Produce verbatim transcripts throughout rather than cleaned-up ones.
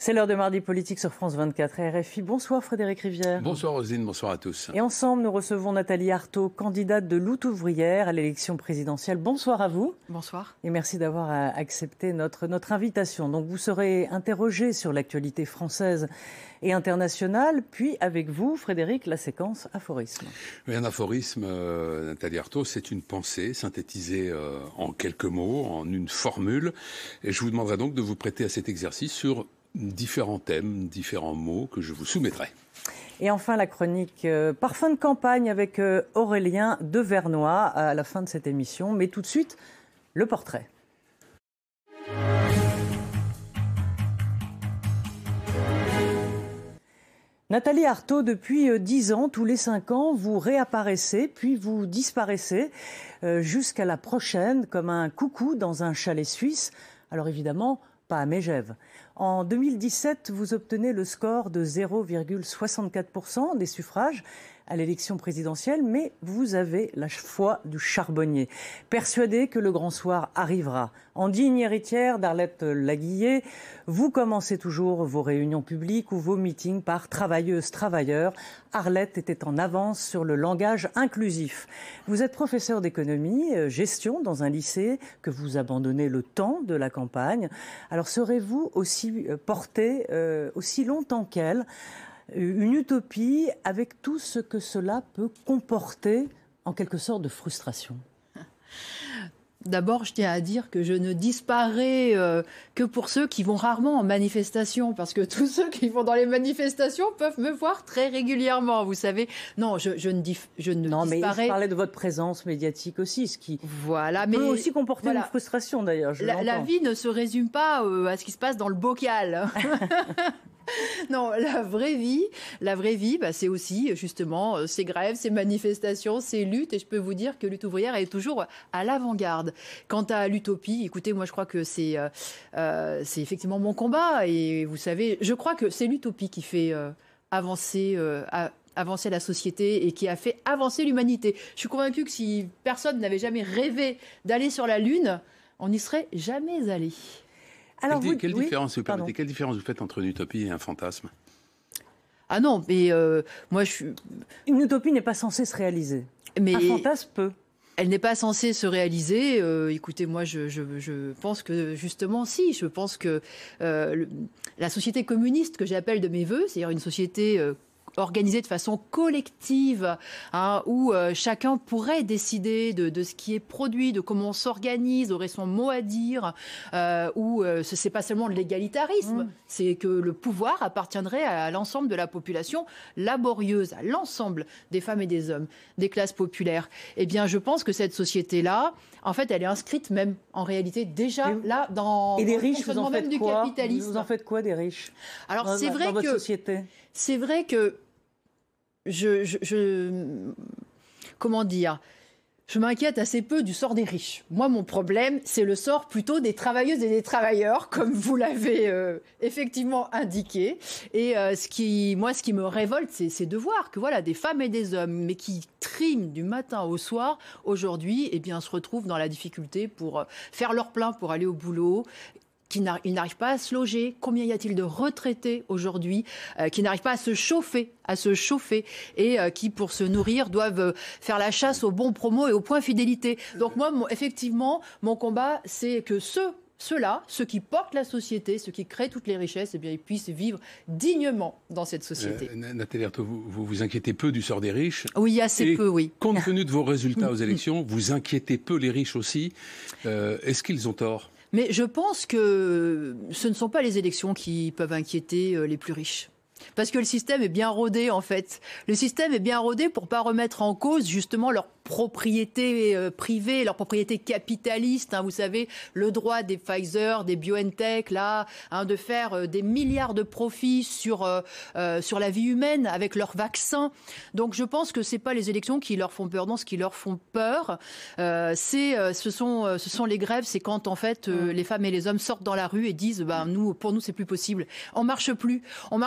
C'est l'heure de Mardi Politique sur France vingt-quatre et R F I. Bonsoir Frédéric Rivière. Bonsoir Roselyne, bonsoir à tous. Et ensemble, nous recevons Nathalie Arthaud, candidate de Lutte ouvrière à l'élection présidentielle. Bonsoir à vous. Bonsoir. Et merci d'avoir accepté notre, notre invitation. Donc vous serez interrogé sur l'actualité française et internationale. Puis avec vous, Frédéric, la séquence aphorisme. Oui, un aphorisme, euh, Nathalie Arthaud, c'est une pensée synthétisée euh, en quelques mots, en une formule. Et je vous demanderai donc de vous prêter à cet exercice sur différents thèmes, différents mots que je vous soumettrai. Et enfin, la chronique euh, Parfum de campagne avec euh, Aurélien Devernois à la fin de cette émission. Mais tout de suite, le portrait. Nathalie Arthaud, depuis dix ans, tous les cinq ans, vous réapparaissez, puis vous disparaissez euh, jusqu'à la prochaine, comme un coucou dans un chalet suisse. Alors évidemment, pas à Megève. En deux mille dix-sept, vous obtenez le score de zéro virgule soixante-quatre pour cent des suffrages à l'élection présidentielle, mais vous avez la foi du charbonnier, persuadé que le grand soir arrivera. En digne héritière d'Arlette Laguillet, vous commencez toujours vos réunions publiques ou vos meetings par travailleuse, travailleur. Arlette était en avance sur le langage inclusif. Vous êtes professeur d'économie, euh, gestion dans un lycée que vous abandonnez le temps de la campagne. Alors serez-vous aussi euh, porté euh, aussi longtemps qu'elle une utopie avec tout ce que cela peut comporter, en quelque sorte, de frustration? D'abord, je tiens à dire que je ne disparais euh, que pour ceux qui vont rarement en manifestation, parce que tous ceux qui vont dans les manifestations peuvent me voir très régulièrement, vous savez. Non, je, je ne, dif, je ne non, disparais... Non, mais je parlais de votre présence médiatique aussi, ce qui voilà, peut mais aussi comporter voilà. une frustration, d'ailleurs. La, la vie ne se résume pas euh, à ce qui se passe dans le bocal. Non, la vraie vie, la vraie vie, bah, c'est aussi justement ces grèves, ces manifestations, ces luttes. Et je peux vous dire que Lutte ouvrière est toujours à l'avant-garde. Quant à l'utopie, écoutez, moi je crois que c'est, euh, c'est effectivement mon combat. Et vous savez, je crois que c'est l'utopie qui fait euh, avancer, euh, à, avancer la société et qui a fait avancer l'humanité. Je suis convaincue que si personne n'avait jamais rêvé d'aller sur la Lune, on n'y serait jamais allé. Alors quelle, vous, quelle, oui, différence, vous permettez, quelle différence vous faites entre une utopie et un fantasme? Ah non, mais euh, moi je suis... Une utopie n'est pas censée se réaliser. Mais un fantasme peut. Elle n'est pas censée se réaliser. Euh, écoutez, moi je, je, je pense que justement si. Je pense que euh, le, la société communiste que j'appelle de mes voeux, c'est-à-dire une société... Euh, organisée de façon collective, hein, où euh, chacun pourrait décider de, de ce qui est produit, de comment on s'organise, aurait son mot à dire, euh, où euh, ce n'est pas seulement de l'égalitarisme, mmh. c'est que le pouvoir appartiendrait à, à l'ensemble de la population laborieuse, à l'ensemble des femmes et des hommes, des classes populaires. Eh bien, je pense que cette société-là, en fait, elle est inscrite même, en réalité, déjà et là, dans, et dans les le riches, fonctionnement vous en faites même du quoi capitalisme. Vous en faites quoi des riches? Alors, dans, c'est dans, vrai dans votre que... société C'est vrai que Je, je, je, comment dire, je m'inquiète assez peu du sort des riches. Moi, mon problème, c'est le sort plutôt des travailleuses et des travailleurs, comme vous l'avez euh, effectivement indiqué. Et euh, ce qui, moi, ce qui me révolte, c'est, c'est de voir que voilà, des femmes et des hommes, mais qui triment du matin au soir, aujourd'hui, eh bien, se retrouvent dans la difficulté pour faire leur plein pour aller au boulot. Ils n'arrivent pas à se loger. Combien y a-t-il de retraités aujourd'hui euh, qui n'arrivent pas à se chauffer, à se chauffer et euh, qui, pour se nourrir, doivent euh, faire la chasse aux bons promos et aux points fidélité. Donc moi, mon, effectivement, mon combat, c'est que ceux, ceux-là, ceux qui portent la société, ceux qui créent toutes les richesses, eh bien, ils puissent vivre dignement dans cette société. Euh, Nathalie Arthaud, vous, vous vous inquiétez peu du sort des riches. Oui, assez et peu, oui. Compte tenu de vos résultats aux élections, vous inquiétez peu les riches aussi. Euh, est-ce qu'ils ont tort ? Mais je pense que ce ne sont pas les élections qui peuvent inquiéter les plus riches. Parce que le système est bien rodé, en fait. Le système est bien rodé pour ne pas remettre en cause, justement, leur propriété euh, privée, leur propriété capitaliste. Hein, vous savez, le droit des Pfizer, des BioNTech, là, hein, de faire euh, des milliards de profits sur, euh, euh, sur la vie humaine avec leurs vaccins. Donc, je pense que ce n'est pas les élections qui leur font peur. Non, ce qui leur font peur, euh, c'est, euh, ce, sont, euh, ce sont les grèves. C'est quand, en fait, euh, les femmes et les hommes sortent dans la rue et disent bah, « nous, pour nous, c'est plus possible. On ne marche plus. On marche plus.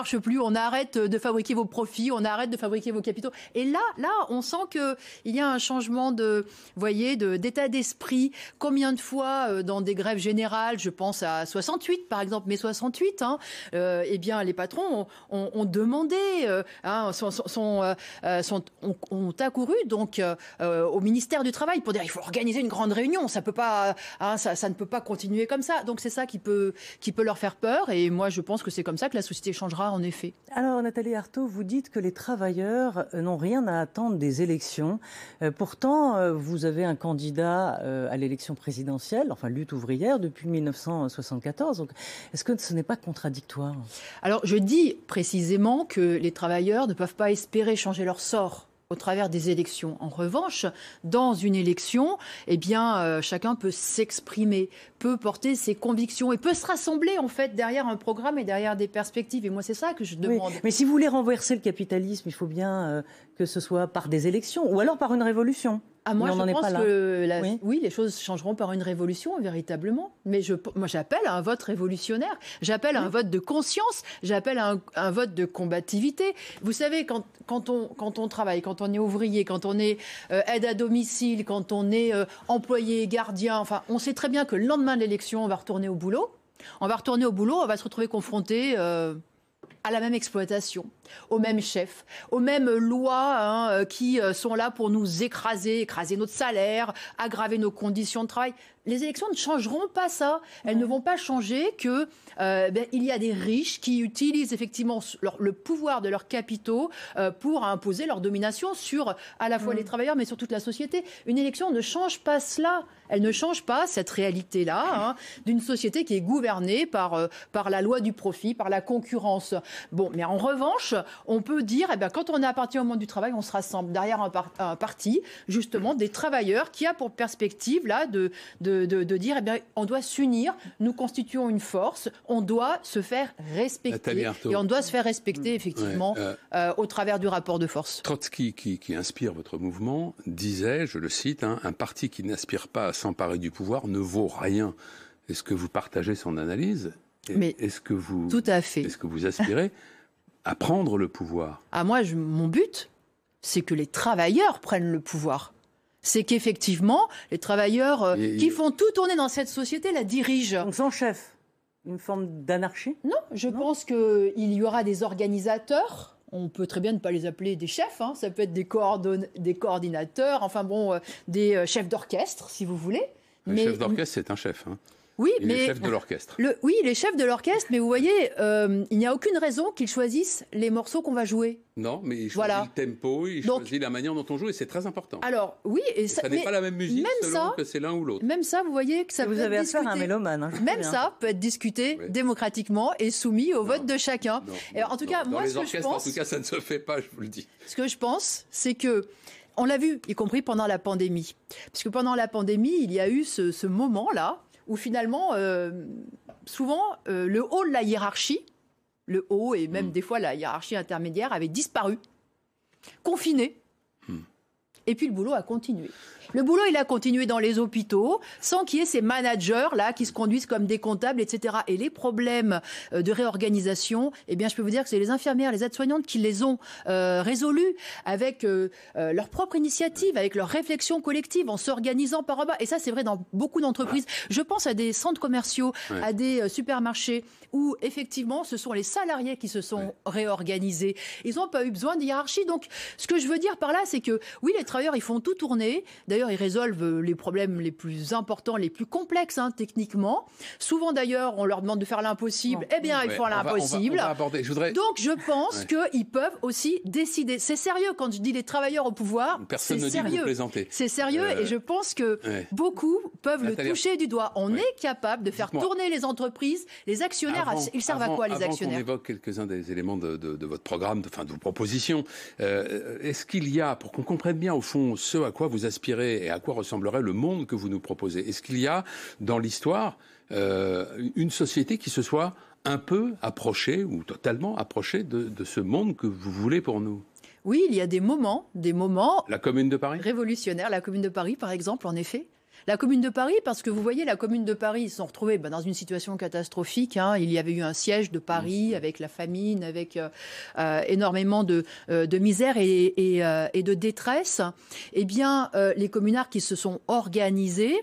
on arrête de fabriquer vos profits, on arrête de fabriquer vos capitaux. Et là, là, on sent qu'il y a un changement de, voyez, de, d'état d'esprit. Combien de fois, euh, dans des grèves générales, je pense à soixante-huit, par exemple, mai soixante-huit, hein, euh, eh bien, les patrons ont, ont, ont demandé, euh, hein, sont, sont, euh, sont, ont, ont accouru donc euh, au ministère du Travail pour dire il faut organiser une grande réunion, ça peut pas, hein, ça, ça ne peut pas continuer comme ça. Donc c'est ça qui peut, qui peut leur faire peur. Et moi, je pense que c'est comme ça que la société changera, en effet. Alors, Nathalie Arthaud, vous dites que les travailleurs n'ont rien à attendre des élections. Euh, pourtant, euh, vous avez un candidat euh, à l'élection présidentielle, enfin lutte ouvrière, depuis mille neuf cent soixante-quatorze. Donc, est-ce que ce n'est pas contradictoire ? Alors, je dis précisément que les travailleurs ne peuvent pas espérer changer leur sort au travers des élections. En revanche, dans une élection, eh bien, euh, chacun peut s'exprimer, peut porter ses convictions et peut se rassembler, en fait, derrière un programme et derrière des perspectives. Et moi, c'est ça que je demande. Oui, mais si vous voulez renverser le capitalisme, il faut bien euh, que ce soit par des élections ou alors par une révolution. Ah, moi, mais on je n'en est pense pas là. que la, oui. oui, les choses changeront par une révolution, véritablement. Mais je, moi, j'appelle à un vote révolutionnaire. J'appelle à un vote de conscience. J'appelle à un, un vote de combativité. Vous savez, quand, quand, on, quand on travaille, quand on est ouvrier, quand on est euh, aide à domicile, quand on est euh, employé, gardien, enfin, on sait très bien que le lendemain de l'élection, on va retourner au boulot. On va retourner au boulot, on va se retrouver confronté euh, à la même exploitation, aux mêmes chefs, aux mêmes lois hein, qui sont là pour nous écraser, écraser notre salaire, aggraver nos conditions de travail. Les élections ne changeront pas ça. Elles ouais. ne vont pas changer que euh, ben, il y a des riches qui utilisent effectivement leur, le pouvoir de leurs capitaux euh, pour imposer leur domination sur à la fois mmh. les travailleurs, mais sur toute la société. Une élection ne change pas cela. Elle ne change pas cette réalité-là hein, d'une société qui est gouvernée par, euh, par la loi du profit, par la concurrence. Bon, mais en revanche, on peut dire, eh bien, quand on est à partir au monde du travail, on se rassemble derrière un, par- un parti, justement, des travailleurs qui a pour perspective là de, de De, de, de dire, eh bien, on doit s'unir, nous constituons une force, on doit se faire respecter. Et on doit se faire respecter, effectivement, ouais, euh, euh, au travers du rapport de force. Trotsky, qui, qui inspire votre mouvement, disait, je le cite, hein, un parti qui n'aspire pas à s'emparer du pouvoir ne vaut rien. Est-ce que vous partagez son analyse ? Mais est-ce que vous, tout à fait. Est-ce que vous aspirez à prendre le pouvoir ? Ah, moi, je, mon but, c'est que les travailleurs prennent le pouvoir. C'est qu'effectivement, les travailleurs euh, et, qui font tout tourner dans cette société la dirigent. Donc sans chef, une forme d'anarchie ? Non, je non. pense qu'il y aura des organisateurs. On peut très bien ne pas les appeler des chefs. Hein. Ça peut être des, coordon- des coordinateurs, enfin bon, euh, des euh, chefs d'orchestre, si vous voulez. Un mais, chef d'orchestre, c'est un chef. Hein. Oui, et mais les chefs de l'orchestre. Le, oui, les chefs de l'orchestre, mais vous voyez, euh, il n'y a aucune raison qu'ils choisissent les morceaux qu'on va jouer. Non, mais ils choisissent voilà. le tempo, ils Donc, choisissent la manière dont on joue, et c'est très important. Alors, oui, et, et ça, ça n'est pas la même musique même selon ça, que c'est l'un ou l'autre. Même ça, vous voyez que ça et peut vous avez être discuté. affaire à un mélomane. Hein, même bien. Ça peut être discuté oui. démocratiquement et soumis au non, vote de chacun. Non, et en tout non, cas, dans moi, les ce que orchestres, je pense, en tout cas, ça ne se fait pas, je vous le dis. Ce que je pense, c'est que on l'a vu, y compris pendant la pandémie, puisque pendant la pandémie, il y a eu ce, ce moment-là où finalement, euh, souvent, euh, le haut de la hiérarchie, le haut et même mmh. des fois la hiérarchie intermédiaire avait disparu, confiné, mmh. et puis le boulot a continué. Le boulot, il a continué dans les hôpitaux, sans qu'il y ait ces managers-là qui se conduisent comme des comptables, et cetera. Et les problèmes de réorganisation, eh bien, je peux vous dire que c'est les infirmières, les aides-soignantes qui les ont euh, résolus avec euh, euh, leur propre initiative, avec leur réflexion collective, en s'organisant par en bas. Et ça, c'est vrai dans beaucoup d'entreprises. Je pense à des centres commerciaux, ouais. à des euh, supermarchés, où effectivement, ce sont les salariés qui se sont ouais. réorganisés. Ils n'ont pas eu besoin de hiérarchie. Donc, ce que je veux dire par là, c'est que oui, les travailleurs, ils font tout tourner. D'ailleurs, ils résolvent les problèmes les plus importants, les plus complexes, hein, techniquement. Souvent, d'ailleurs, on leur demande de faire l'impossible. Non. Eh bien, ils ouais, font l'impossible. On va, on va aborder. Je voudrais... Donc, je pense ouais. qu'ils peuvent aussi décider. C'est sérieux quand je dis les travailleurs au pouvoir. Personne c'est ne sérieux. dit que vous plaisantez. C'est sérieux euh... et je pense que ouais. beaucoup peuvent Nathalie... le toucher du doigt. On ouais. est capable de faire Dites-moi. tourner les entreprises. Les actionnaires, avant, ils servent avant, à quoi, les avant actionnaires ? On évoque quelques-uns des éléments de, de, de votre programme, de, enfin, de vos propositions. Euh, est-ce qu'il y a, pour qu'on comprenne bien, au fond, ce à quoi vous aspirez et à quoi ressemblerait le monde que vous nous proposez, est-ce qu'il y a dans l'histoire euh, une société qui se soit un peu approchée ou totalement approchée de, de ce monde que vous voulez pour nous ? Oui, il y a des moments, des moments... La Commune de Paris ? Révolutionnaires. La Commune de Paris, par exemple, en effet. La Commune de Paris, parce que vous voyez, la Commune de Paris, ils se sont retrouvés bah, dans une situation catastrophique. Hein. Il y avait eu un siège de Paris avec la famine, avec euh, euh, énormément de, euh, de misère et, et, euh, et de détresse. Eh bien, euh, les communards qui se sont organisés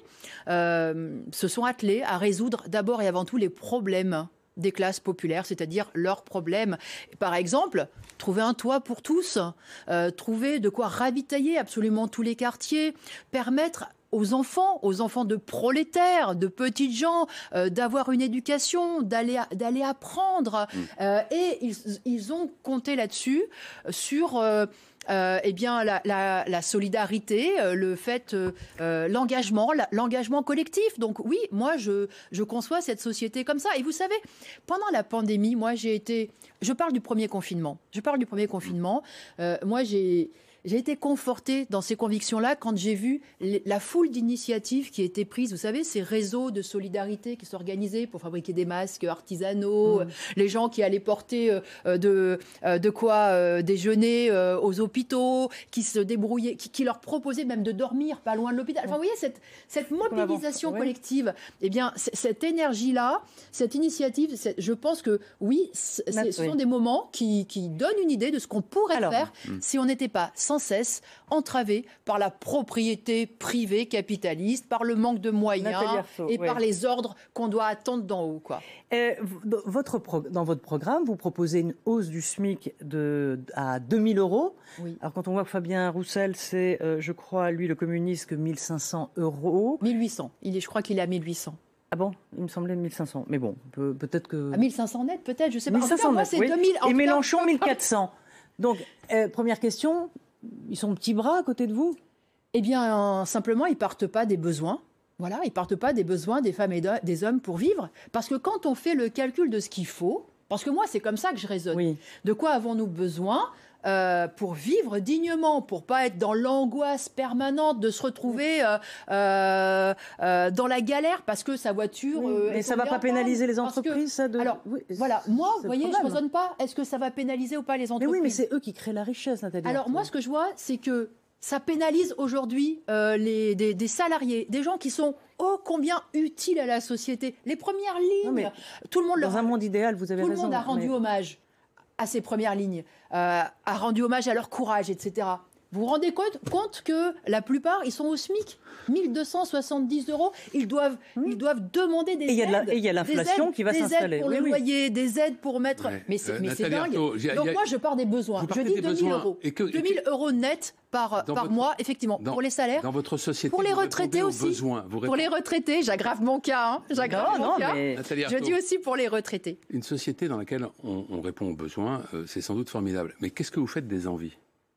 euh, se sont attelés à résoudre d'abord et avant tout les problèmes des classes populaires, c'est-à-dire leurs problèmes. Par exemple, trouver un toit pour tous, euh, trouver de quoi ravitailler absolument tous les quartiers, permettre aux enfants, aux enfants de prolétaires, de petites gens, euh, d'avoir une éducation, d'aller d'aller apprendre. Mmh. Euh, et ils, ils ont compté là-dessus, sur... Euh, Euh, eh bien, la, la, la solidarité, euh, le fait, euh, euh, l'engagement, la, l'engagement collectif. Donc oui, moi, je, je conçois cette société comme ça. Et vous savez, pendant la pandémie, moi, j'ai été... Je parle du premier confinement. Je parle du premier confinement. Euh, moi, j'ai... J'ai été confortée dans ces convictions-là quand j'ai vu la foule d'initiatives qui étaient prises. Vous savez, ces réseaux de solidarité qui s'organisaient pour fabriquer des masques artisanaux, mmh. les gens qui allaient porter euh, de, euh, de quoi euh, déjeuner euh, aux hôpitaux, qui se débrouillaient, qui, qui leur proposaient même de dormir pas loin de l'hôpital. Enfin, vous voyez, cette, cette mobilisation oui. collective, eh bien, c- cette énergie-là, cette initiative, c'est, je pense que oui, c'est, c'est, ce sont des moments qui, qui donnent une idée de ce qu'on pourrait Alors, faire mmh. si on n'était pas sans cesse entravé par la propriété privée capitaliste, par le manque de moyens Arthaud, et oui. par les ordres qu'on doit attendre d'en haut. Quoi. Et votre pro- dans votre programme, vous proposez une hausse du SMIC de, à deux mille euros. Oui. Alors quand on voit que Fabien Roussel, c'est, euh, je crois, lui, le communiste, que mille cinq cents euros. mille huit cents. Il est, je crois qu'il est à mille huit cents. Ah bon, il me semblait mille cinq cents. Mais bon, peut, peut-être que... À mille cinq cents net, peut-être, je sais pas. mille cinq cents net, oui. deux mille, et Mélenchon, cas... mille quatre cents. Donc, euh, première question... Ils sont petits bras à côté de vous ? Eh bien, euh, simplement, ils partent pas des besoins. Voilà, ils partent pas des besoins des femmes et de, des hommes pour vivre. Parce que quand on fait le calcul de ce qu'il faut, parce que moi, c'est comme ça que je raisonne. Oui. De quoi avons-nous besoin euh, pour vivre dignement, pour pas être dans l'angoisse permanente de se retrouver euh, euh, euh, dans la galère parce que sa voiture... Oui, euh, mais ça va pas pénaliser les entreprises, que, ça de... Alors, oui, voilà, moi, vous voyez, je ne raisonne pas. Est-ce que ça va pénaliser ou pas les entreprises ? Mais oui, mais c'est eux qui créent la richesse, Nathalie. Alors, moi, ce que je vois, c'est que ça pénalise aujourd'hui euh, les, des, des salariés, des gens qui sont ô combien utiles à la société. Les premières lignes, non, mais tout le monde... Dans leur... un monde idéal, vous avez tout raison. Tout le monde a rendu mais... hommage à ces premières lignes, euh, a rendu hommage à leur courage, et cetera. Vous vous rendez compte, compte que la plupart, ils sont au SMIC, mille deux cent soixante-dix euros. Ils doivent, mmh. ils doivent demander des et aides. Et il y a l'inflation aides, qui va s'installer. Des aides pour oui, le oui. loyer, des aides pour mettre... Ouais. Mais c'est, euh, mais c'est dingue. Arthaud, a, Donc a, moi, je pars des besoins. Je dis deux mille euros. Que, deux mille euros net par, par votre, mois, effectivement, dans, pour les salaires. Dans votre société, pour les retraités aussi. Besoins, pour les retraités, j'aggrave mon cas. Hein, j'aggrave non, mon non, cas. Mais... Je dis aussi pour les retraités. Une société dans laquelle on, on répond aux besoins, euh, c'est sans doute formidable. Mais qu'est-ce que vous faites des envies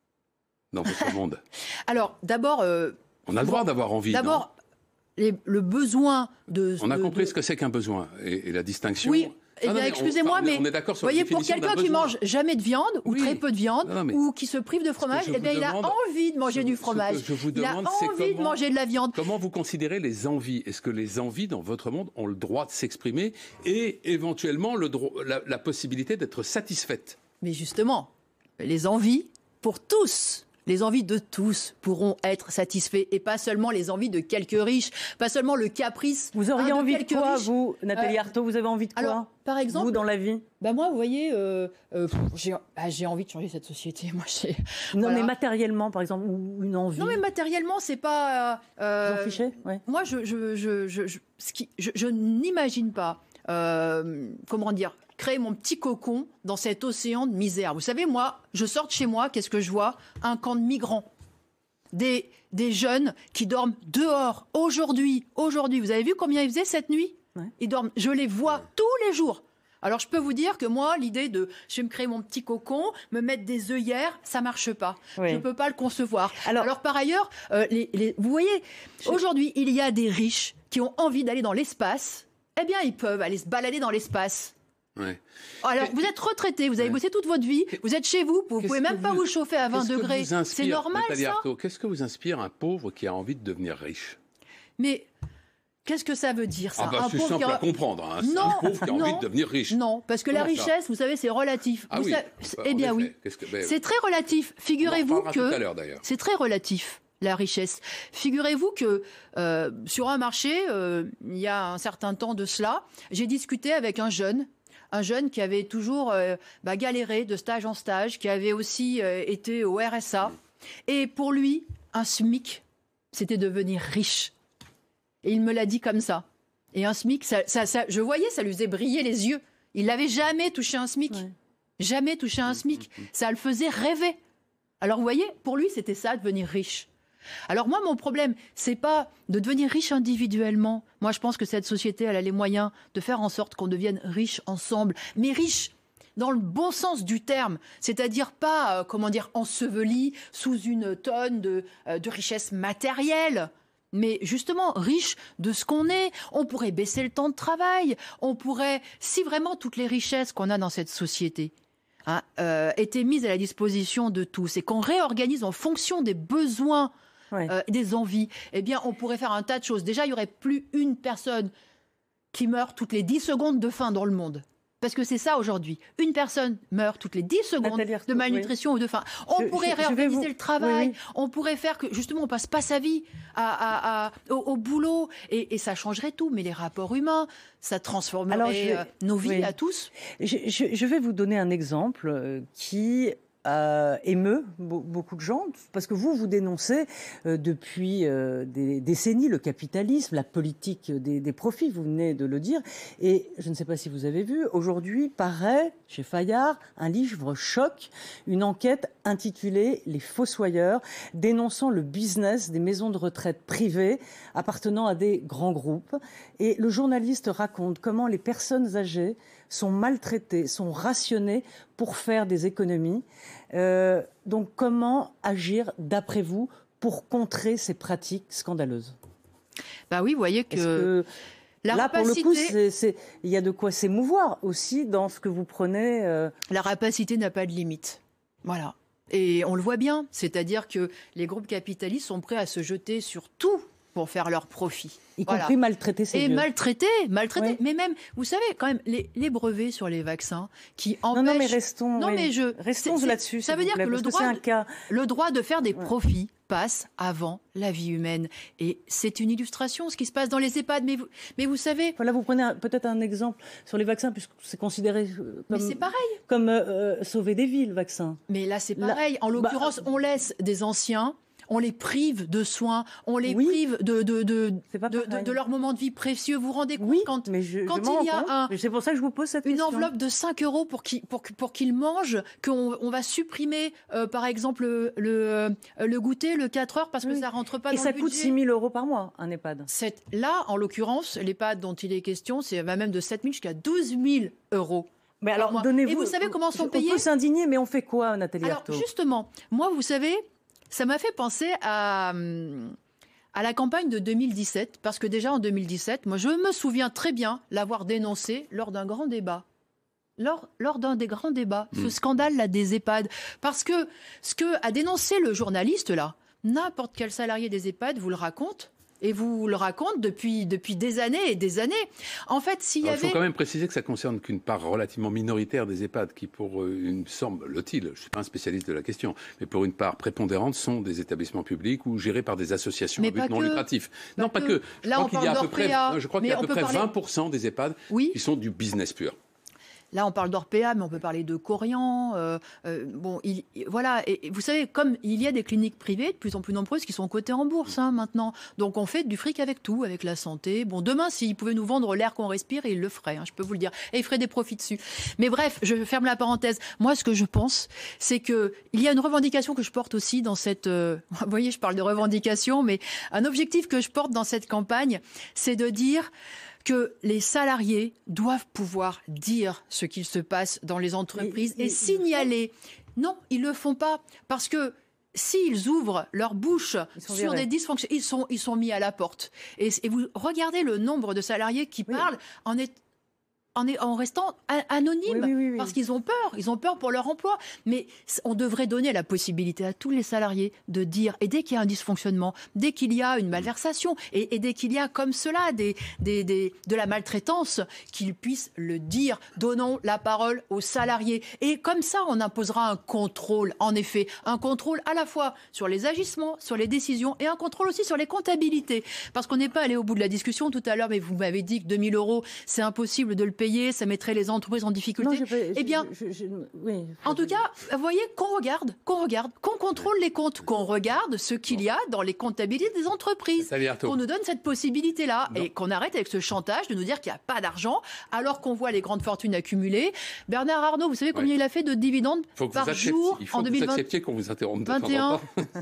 dans votre monde? Alors, d'abord... Euh, on a le droit d'avoir envie, D'abord, les, le besoin de... On a de, compris de... ce que c'est qu'un besoin et, et la distinction... Oui. Eh non, bien, non, excusez-moi, mais, on est d'accord sur voyez, la pour quelqu'un qui mange jamais de viande, ou oui. très peu de viande, non, non, ou qui se prive de fromage, eh bien, il a envie de manger ce, du fromage. Ce que je vous il demande, a envie c'est comment, de manger de la viande. Comment vous considérez les envies ? Est-ce que les envies, dans votre monde, ont le droit de s'exprimer et, éventuellement, le droit, la, la possibilité d'être satisfaites ? Mais justement, les envies, pour tous, les envies de tous pourront être satisfaits et pas seulement les envies de quelques riches, pas seulement le caprice. Vous auriez hein, de envie de quoi, riches. vous, Nathalie euh, Arthaud, vous avez envie de quoi alors, par exemple, vous, dans la vie bah moi, vous voyez, euh, euh, j'ai, bah, j'ai envie de changer cette société. Moi, j'ai, non, voilà. mais matériellement, par exemple, ou une envie. Non, mais matériellement, c'est pas... Euh, vous en fichez ouais. Moi, je, je, je, je, je, ce qui, je, je n'imagine pas, euh, comment dire, créer mon petit cocon dans cet océan de misère. Vous savez, moi, je sors de chez moi, qu'est-ce que je vois ? Un camp de migrants. Des, des jeunes qui dorment dehors, aujourd'hui, aujourd'hui. Vous avez vu combien ils faisaient cette nuit ? ouais. Ils dorment, je les vois ouais. tous les jours. Alors, je peux vous dire que moi, l'idée de je vais me créer mon petit cocon, me mettre des œillères, ça marche pas. Oui. Je peux pas le concevoir. Alors, Alors par ailleurs, euh, les, les, vous voyez, je... aujourd'hui, il y a des riches qui ont envie d'aller dans l'espace. Eh bien, ils peuvent aller se balader dans l'espace. Ouais. Alors, vous êtes retraité, vous avez ouais. bossé toute votre vie, vous êtes chez vous, vous ne pouvez même pas vous, vous chauffer à vingt degrés. C'est normal, Nathalie ça. Arthaud, qu'est-ce que vous inspire un pauvre qui a envie de devenir riche ? Mais qu'est-ce que ça veut dire, ça ? Ah bah, un c'est pauvre simple qui a... à comprendre. Hein. C'est non, un pauvre qui a non, envie de devenir riche. Non, parce que Comment la richesse, ça vous savez, c'est relatif. Ah vous oui, savez... bah, Eh bien effet. oui, que... ben, c'est très relatif. Figurez-vous que tout à l'heure, d'ailleurs. c'est très relatif. la richesse. Figurez-vous que euh, sur un marché, euh, il y a un certain temps de cela, j'ai discuté avec un jeune, un jeune qui avait toujours euh, bah, galéré de stage en stage, qui avait aussi euh, été au R S A. Et pour lui, un SMIC, c'était devenir riche. Et il me l'a dit comme ça. Et un SMIC, ça, ça, ça, je voyais, ça lui faisait briller les yeux. Il n'avait jamais touché un SMIC. Ouais. Jamais touché un SMIC. Ça le faisait rêver. Alors vous voyez, pour lui, c'était ça, devenir riche. Alors moi, mon problème, c'est pas de devenir riche individuellement. Moi, je pense que cette société, elle a les moyens de faire en sorte qu'on devienne riche ensemble. Mais riche dans le bon sens du terme, c'est-à-dire pas, euh, comment dire, enseveli sous une tonne de, euh, de richesse matérielle, mais justement riche de ce qu'on est. On pourrait baisser le temps de travail, on pourrait, si vraiment toutes les richesses qu'on a dans cette société hein, euh, étaient mises à la disposition de tous et qu'on réorganise en fonction des besoins, ouais. euh, des envies, eh bien on pourrait faire un tas de choses. Déjà, il n'y aurait plus une personne qui meurt toutes les dix secondes de faim dans le monde. Parce que c'est ça aujourd'hui. Une personne meurt toutes les dix secondes de malnutrition oui. ou de faim. On je, pourrait je, réorganiser je vous... le travail. Oui, oui. On pourrait faire que, justement, on passe pas sa vie à, à, à, au, au boulot. Et, et ça changerait tout. Mais les rapports humains, ça transformerait Alors, je... nos vies oui. à tous. Je, je, je vais vous donner un exemple qui... Euh, émeut beaucoup de gens, parce que vous, vous dénoncez euh, depuis euh, des décennies le capitalisme, la politique des, des profits, vous venez de le dire, et je ne sais pas si vous avez vu, aujourd'hui paraît chez Fayard un livre choc, une enquête intitulée « Les Fossoyeurs », dénonçant le business des maisons de retraite privées appartenant à des grands groupes, et le journaliste raconte comment les personnes âgées sont maltraitées, sont rationnées pour faire des économies. Euh, donc, comment agir, d'après vous, pour contrer ces pratiques scandaleuses ? Bah oui, vous voyez que, que la là, rapacité... pour le coup, c'est, c'est, il y a de quoi s'émouvoir aussi dans ce que vous prenez. Euh... La rapacité n'a pas de limite. Voilà. Et on le voit bien, c'est-à-dire que les groupes capitalistes sont prêts à se jeter sur tout pour faire leur profit. Y voilà. compris maltraiter ces Et vieux. maltraiter, maltraiter. Oui. Mais même, vous savez, quand même, les, les brevets sur les vaccins qui empêchent... Non, non, mais restons, non, oui. mais je... restons c'est, là-dessus. Ça veut dire plaît, que le droit, que un cas... le droit de faire des ouais. profits passe avant la vie humaine. Et c'est une illustration, ce qui se passe dans les EHPAD. Mais vous, mais vous savez... Voilà, vous prenez un, peut-être un exemple sur les vaccins, puisque c'est considéré comme... Mais c'est pareil. Comme euh, sauver des vies, le vaccin. Mais là, c'est pareil. Là, en l'occurrence, bah, on laisse des anciens... On les prive de soins, on les oui. prive de, de, de, de, de, de leur moment de vie précieux. Vous vous rendez compte oui, quand, mais je, quand je il y a un, c'est pour ça que je vous pose cette une question. enveloppe de cinq euros pour qu'ils pour, pour qu'ils mangent, qu'on on va supprimer, euh, par exemple, le, le, le goûter, le quatre heures, parce que oui. ça ne rentre pas Et dans le budget. Et ça coûte six mille euros par mois, un EHPAD. C'est, là, en l'occurrence, l'EHPAD dont il est question, c'est va même de sept mille jusqu'à douze mille euros. Mais alors, donnez-vous... Et vous savez comment sont payés ? On peut s'indigner, mais on fait quoi, Nathalie Alors, Arthaud ? Justement, moi, vous savez... Ça m'a fait penser à, à la campagne de deux mille dix-sept, parce que déjà en deux mille dix-sept, moi je me souviens très bien l'avoir dénoncé lors d'un grand débat. Lors, lors d'un des grands débats, mmh. ce scandale-là des EHPAD. Parce que ce que a dénoncé le journaliste là, n'importe quel salarié des EHPAD vous le raconte. Et vous le raconte depuis, depuis des années et des années. En fait, s'il y avait... Il faut quand même préciser que ça ne concerne qu'une part relativement minoritaire des EHPAD qui, pour une semble-t-il, je ne suis pas un spécialiste de la question, mais pour une part prépondérante, sont des établissements publics ou gérés par des associations à but non que, lucratif. Non, pas que. Je Là, crois on qu'il y a à peu près, je crois qu'il y a à peu près parler... vingt pour cent des EHPAD oui. qui sont du business pur. Là, on parle d'Orpea, mais on peut parler de Corian. Euh, euh, bon, il, voilà. Et, et vous savez, comme il y a des cliniques privées de plus en plus nombreuses qui sont cotées en bourse hein, maintenant, donc on fait du fric avec tout, avec la santé. Bon, demain, s'ils pouvaient nous vendre l'air qu'on respire, ils le feraient. Hein, je peux vous le dire, et ils feraient des profits dessus. Mais bref, je ferme la parenthèse. Moi, ce que je pense, c'est que il y a une revendication que je porte aussi dans cette. Euh, vous voyez, je parle de revendication, mais un objectif que je porte dans cette campagne, c'est de dire que les salariés doivent pouvoir dire ce qu'il se passe dans les entreprises et, et, et signaler. Non, ils ne le font pas parce que s'ils ouvrent leur bouche sur virés. des dysfonctions, ils sont, ils sont mis à la porte. Et, et vous regardez le nombre de salariés qui oui. parlent en est en, est, en restant a, anonymes, oui, oui, oui. parce qu'ils ont peur, ils ont peur pour leur emploi. Mais on devrait donner la possibilité à tous les salariés de dire, et dès qu'il y a un dysfonctionnement, dès qu'il y a une malversation, et, et dès qu'il y a comme cela des, des, des, de la maltraitance, qu'ils puissent le dire. Donnons la parole aux salariés. Et comme ça, on imposera un contrôle, en effet, un contrôle à la fois sur les agissements, sur les décisions, et un contrôle aussi sur les comptabilités. Parce qu'on n'est pas allé au bout de la discussion tout à l'heure, mais vous m'avez dit que deux mille euros, c'est impossible de le payer, ça mettrait les entreprises en difficulté. Non, pas, eh bien, je, je, je, oui, en tout cas, vous voyez, qu'on regarde, qu'on regarde, qu'on contrôle les comptes, qu'on regarde ce qu'il y a dans les comptabilités des entreprises, qu'on nous donne cette possibilité-là, non. Et qu'on arrête avec ce chantage de nous dire qu'il n'y a pas d'argent, alors qu'on voit les grandes fortunes accumulées. Bernard Arnault, vous savez combien ouais. il a fait de dividendes par jour il faut en que deux mille vingt vous acceptiez qu'on vous interrompe de vingt et un,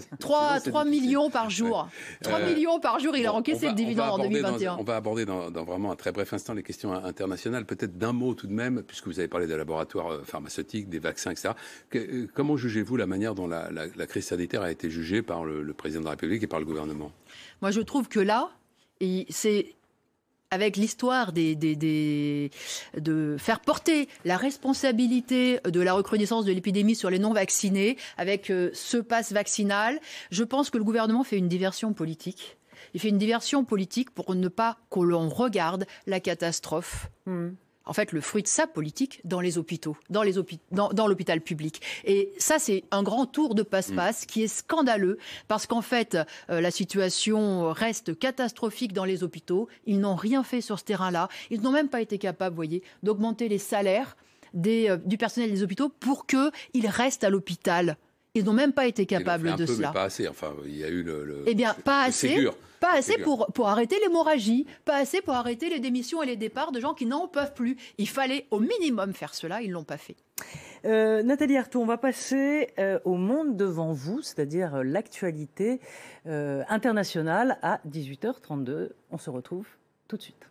trois millions par jour. Ouais. trois euh, millions par jour, il bon, a encaissé de dividendes en deux mille vingt et un. Dans, on va aborder dans, dans vraiment un très bref instant les questions internationales. Peut-être d'un mot tout de même, puisque vous avez parlé des laboratoires pharmaceutiques, des vaccins, et cetera. Que, comment jugez-vous la manière dont la, la, la crise sanitaire a été jugée par le, le président de la République et par le gouvernement ? Moi, je trouve que là, c'est... avec l'histoire des, des, des, de faire porter la responsabilité de la recrudescence de l'épidémie sur les non-vaccinés, avec euh, ce pass vaccinal, je pense que le gouvernement fait une diversion politique. Il fait une diversion politique pour ne pas que l'on regarde la catastrophe. Mmh. En fait, le fruit de sa politique dans les hôpitaux, dans, les hôpi- dans, dans l'hôpital public. Et ça, c'est un grand tour de passe-passe mmh. qui est scandaleux, parce qu'en fait, euh, la situation reste catastrophique dans les hôpitaux. Ils n'ont rien fait sur ce terrain-là. Ils n'ont même pas été capables, vous voyez, d'augmenter les salaires des, euh, du personnel des hôpitaux pour qu'ils restent à l'hôpital. Ils n'ont même pas été capables un de peu, cela. Mais pas assez. Enfin, il y a eu le. le eh bien, pas le assez. Ségur. Pas assez pour, pour arrêter l'hémorragie, pas assez pour arrêter les démissions et les départs de gens qui n'en peuvent plus. Il fallait au minimum faire cela, ils ne l'ont pas fait. Euh, Nathalie Arthaud, on va passer euh, au monde devant vous, c'est-à-dire euh, l'actualité euh, internationale à dix-huit heures trente-deux. On se retrouve tout de suite.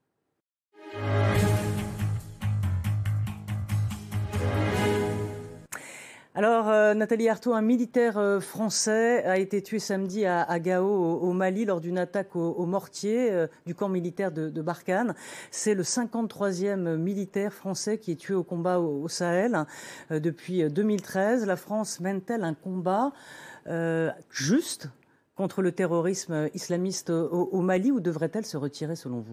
Alors, euh, Nathalie Arthaud, un militaire euh, français a été tué samedi à, à Gao, au, au Mali, lors d'une attaque au, au mortier euh, du camp militaire de, de Barkhane. C'est le cinquante-troisième militaire français qui est tué au combat au, au Sahel euh, depuis deux mille treize. La France mène-t-elle un combat euh, juste contre le terrorisme islamiste au, au Mali, ou devrait-elle se retirer selon vous ?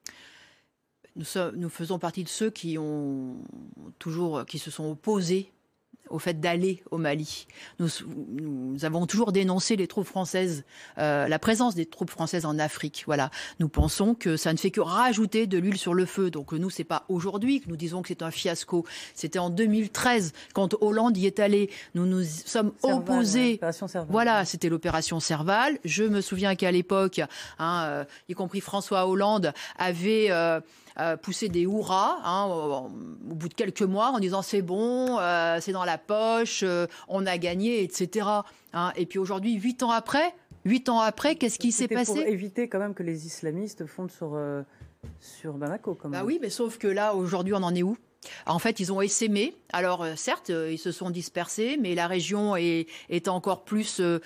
Nous, sommes, nous faisons partie de ceux qui ont toujours, qui se sont opposés au fait d'aller au Mali. Nous, nous avons toujours dénoncé les troupes françaises, euh, la présence des troupes françaises en Afrique. Voilà. Nous pensons que ça ne fait que rajouter de l'huile sur le feu. Donc nous, c'est pas aujourd'hui que nous disons que c'est un fiasco. C'était en deux mille treize, quand Hollande y est allé. Nous nous sommes Serval, opposés. Ouais, voilà, c'était l'opération Serval. Je me souviens qu'à l'époque, hein, euh, y compris François Hollande, avait... Euh, Euh, pousser des hurrahs hein, au, au bout de quelques mois en disant c'est bon, euh, c'est dans la poche, euh, on a gagné, et cetera. Hein. Et puis aujourd'hui, huit ans après, huit ans après, qu'est-ce qui s'est passé ? Pour éviter quand même que les islamistes fondent sur, euh, sur Bamako. Quand même. Bah oui, mais sauf que là, aujourd'hui, on en est où ? En fait, ils ont essaimé. Alors, euh, certes, euh, ils se sont dispersés, mais la région est, est encore plus euh,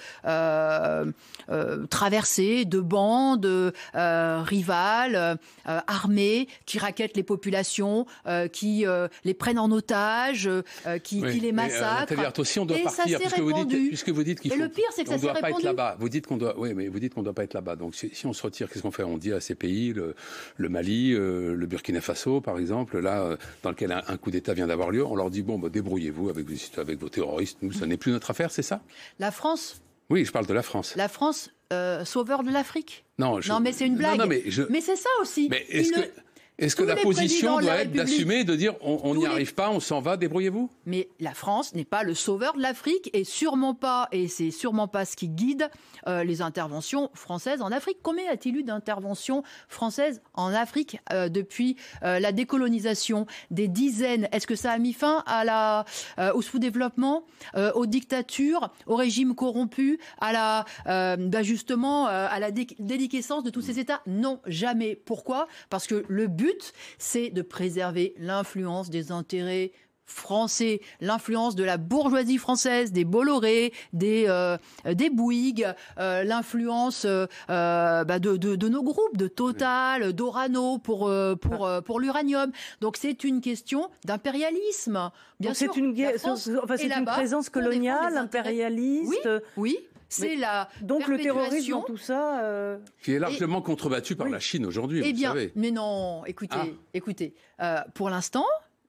euh, euh, traversée de bandes euh, rivales, euh, armées, qui rackettent les populations, euh, qui euh, les prennent en otage, euh, qui, oui, qui les massacrent. Mais, euh, Arthaud, si on doit et partir, ça s'est puisque vous dites, puisque vous dites qu'il et faut, le pire, c'est que ça on doit s'est pas répandu. être là-bas. Vous dites qu'on doit, oui, mais vous dites qu'on doit pas être là-bas. Donc, si, si on se retire, qu'est-ce qu'on fait ? On dit à ces pays, le, le Mali, euh, le Burkina Faso, par exemple, là, euh, dans lequel un, un coup d'État vient d'avoir lieu, on leur dit bon, bah, débrouillez-vous avec, avec vos terroristes. Nous, ça n'est plus notre affaire, c'est ça ? La France. Oui, je parle de la France. La France, euh, sauveur de l'Afrique. Non, je... non, mais c'est une blague. Non, non, mais, je... mais c'est ça aussi. Mais est-ce ne... que Est-ce que la position doit être d'assumer, de dire on n'y arrive pas, on s'en va, débrouillez-vous ? Mais la France n'est pas le sauveur de l'Afrique et sûrement pas, et c'est sûrement pas ce qui guide euh, les interventions françaises en Afrique. Combien y a-t-il eu d'interventions françaises en Afrique euh, depuis euh, la décolonisation ? Des dizaines. Est-ce que ça a mis fin à la, euh, au sous-développement, euh, aux dictatures, aux régimes corrompus, à la, euh, bah justement, euh, à la dé- déliquescence de tous ces États ? Non, jamais. Pourquoi ? Parce que le but, c'est de préserver l'influence des intérêts français, l'influence de la bourgeoisie française, des Bolloré, des, euh, des Bouygues, euh, l'influence euh, bah de, de, de nos groupes, de Total, d'Orano pour, euh, pour, euh, pour l'uranium. Donc c'est une question d'impérialisme. Bien Donc sûr, c'est une, guerre, enfin, c'est une présence coloniale, impérialiste. Oui, oui. C'est la donc le terrorisme dans tout ça, euh... qui est largement et, contrebattu par oui. la Chine aujourd'hui. Eh vous bien, savez. mais non. Écoutez, ah. écoutez. Euh, pour l'instant,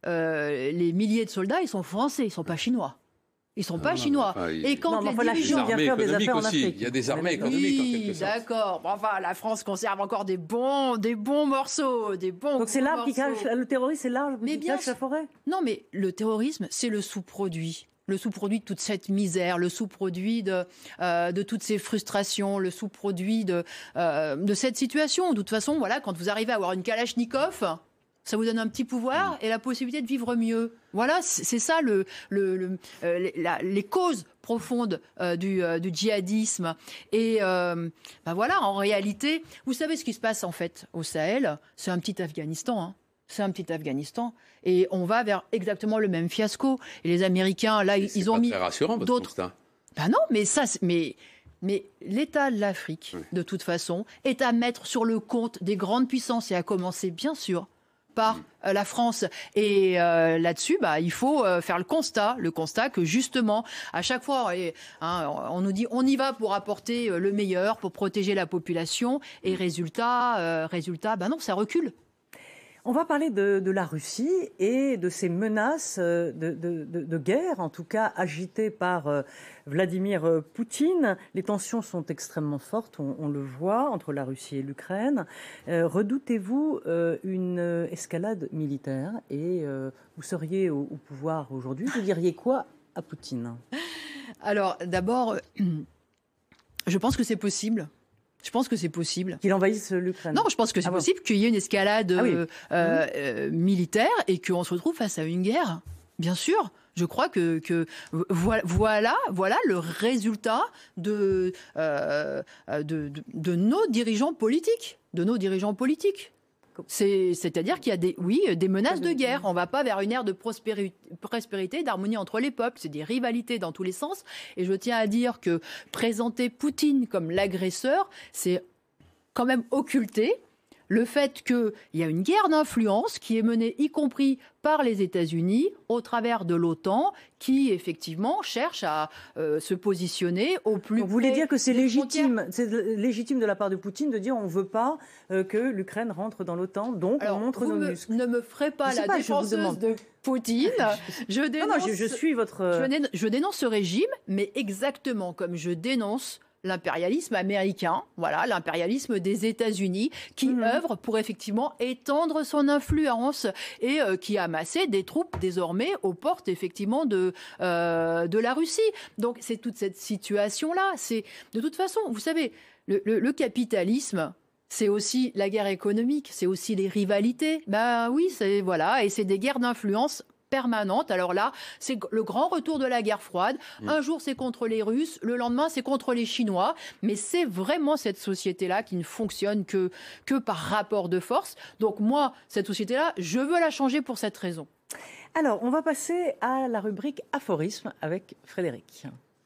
euh, les milliers de soldats, ils sont français, ils sont pas chinois. Ils sont pas ah, chinois. Pas, il... Et quand non, les enfin, dirigeants vient faire des affaires en Afrique. Il y a des armées économiques. Oui, d'accord. Bon, enfin, la France conserve encore des bons, des bons morceaux, des bons. Donc c'est l'arbre qui cache le terrorisme, c'est l'arbre mais qui bien, cache la forêt. Non, mais le terrorisme, c'est le sous-produit. Le sous-produit de toute cette misère, le sous-produit de, euh, de toutes ces frustrations, le sous-produit de, euh, de cette situation. De toute façon, voilà, quand vous arrivez à avoir une Kalachnikov, ça vous donne un petit pouvoir et la possibilité de vivre mieux. Voilà, c'est ça le, le, le, euh, les, la, les causes profondes euh, du, euh, du djihadisme. Et euh, ben voilà, en réalité, vous savez ce qui se passe en fait au Sahel, c'est un petit Afghanistan, hein. C'est un petit Afghanistan. Et on va vers exactement le même fiasco. Et les Américains, là, ils ont mis très rassurant, d'autres. Ben non, mais ça, mais, mais l'État de l'Afrique, oui. de toute façon, est à mettre sur le compte des grandes puissances et à commencer, bien sûr, par oui. euh, la France. Et euh, là-dessus, bah, il faut euh, faire le constat, le constat que justement, à chaque fois, et, hein, on nous dit on y va pour apporter euh, le meilleur, pour protéger la population, et résultat, euh, résultat, ben non, ça recule. On va parler de, de la Russie et de ces menaces de, de, de, de guerre, en tout cas agitées par euh, Vladimir Poutine. Les tensions sont extrêmement fortes, on, on le voit, entre la Russie et l'Ukraine. Euh, redoutez-vous euh, une escalade militaire et euh, vous seriez au, au pouvoir aujourd'hui, vous diriez quoi à Poutine? Alors d'abord, je pense que c'est possible. Je pense que c'est possible. Qu'il envahisse l'Ukraine. Non, je pense que c'est ah possible bon. qu'il y ait une escalade ah oui. euh, mmh. euh, militaire et qu'on se retrouve face à une guerre. Bien sûr. Je crois que, que voilà, voilà le résultat de, euh, de, de, de nos dirigeants politiques. De nos dirigeants politiques. C'est, c'est-à-dire qu'il y a des, oui, des menaces de guerre. On ne va pas vers une ère de prospérité, prospérité, d'harmonie entre les peuples. C'est des rivalités dans tous les sens. Et je tiens à dire que présenter Poutine comme l'agresseur, c'est quand même occulter le fait qu'il y a une guerre d'influence qui est menée, y compris par les États-Unis, au travers de l'OTAN, qui effectivement cherche à euh, se positionner au plus. Donc, vous voulez dire que c'est légitime, c'est légitime de la part de Poutine de dire on ne veut pas euh, que l'Ukraine rentre dans l'OTAN, donc Alors, on montre nos me, muscles. Ne me ferez pas la pas, défenseuse de Poutine. Je dénonce. Non, non, je, je suis votre. Je dénonce, je dénonce ce régime, mais exactement comme je dénonce l'impérialisme américain, voilà, l'impérialisme des États-Unis, qui mmh. œuvre pour effectivement étendre son influence et euh, qui a amassé des troupes désormais aux portes effectivement de euh, de la Russie. Donc c'est toute cette situation-là. C'est de toute façon, vous savez, le, le, le capitalisme. C'est aussi la guerre économique, c'est aussi les rivalités. Ben oui, c'est voilà, et c'est des guerres d'influence permanente. Alors là, c'est le grand retour de la guerre froide. Mmh. Un jour, c'est contre les Russes. Le lendemain, c'est contre les Chinois. Mais c'est vraiment cette société-là qui ne fonctionne que, que par rapport de force. Donc moi, cette société-là, je veux la changer pour cette raison. Alors, on va passer à la rubrique aphorisme avec Frédéric.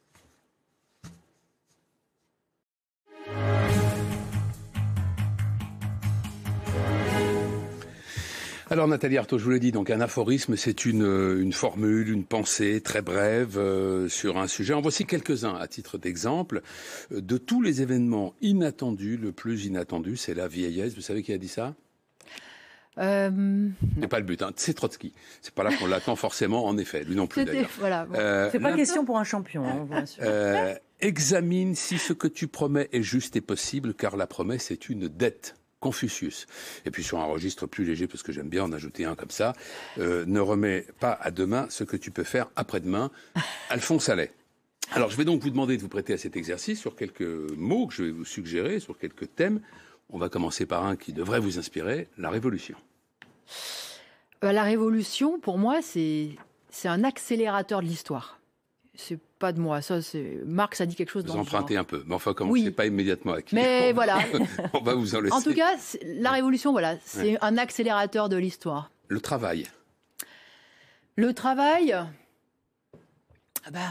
Alors Nathalie Arthaud, je vous l'ai dit, donc un aphorisme, c'est une, une formule, une pensée très brève euh, sur un sujet. En voici quelques-uns à titre d'exemple. De tous les événements inattendus, le plus inattendu, c'est la vieillesse. Vous savez qui a dit ça ? Euh... C'est pas le but, hein. C'est Trotsky. C'est pas là qu'on l'attend forcément, en effet. Lui non plus d'ailleurs. Voilà, bon. euh, c'est pas là... question pour un champion. Hein, bien sûr. Euh, examine si ce que tu promets est juste et possible, car la promesse est une dette. Confucius. Et puis sur un registre plus léger, parce que j'aime bien en ajouter un comme ça, euh, ne remets pas à demain ce que tu peux faire après-demain. Alphonse Allais. Alors je vais donc vous demander de vous prêter à cet exercice sur quelques mots que je vais vous suggérer, sur quelques thèmes. On va commencer par un qui devrait vous inspirer, la révolution. Euh, la révolution, pour moi, c'est, c'est un accélérateur de l'histoire. C'est pas de moi, ça c'est Marx a dit quelque chose vous dans Vous empruntez un peu, mais enfin comme oui. c'est pas immédiatement acquis. Mais on voilà. On va vous en laisser. En tout cas, la révolution, voilà, c'est ouais. un accélérateur de l'histoire. Le travail. Le travail, ah ben,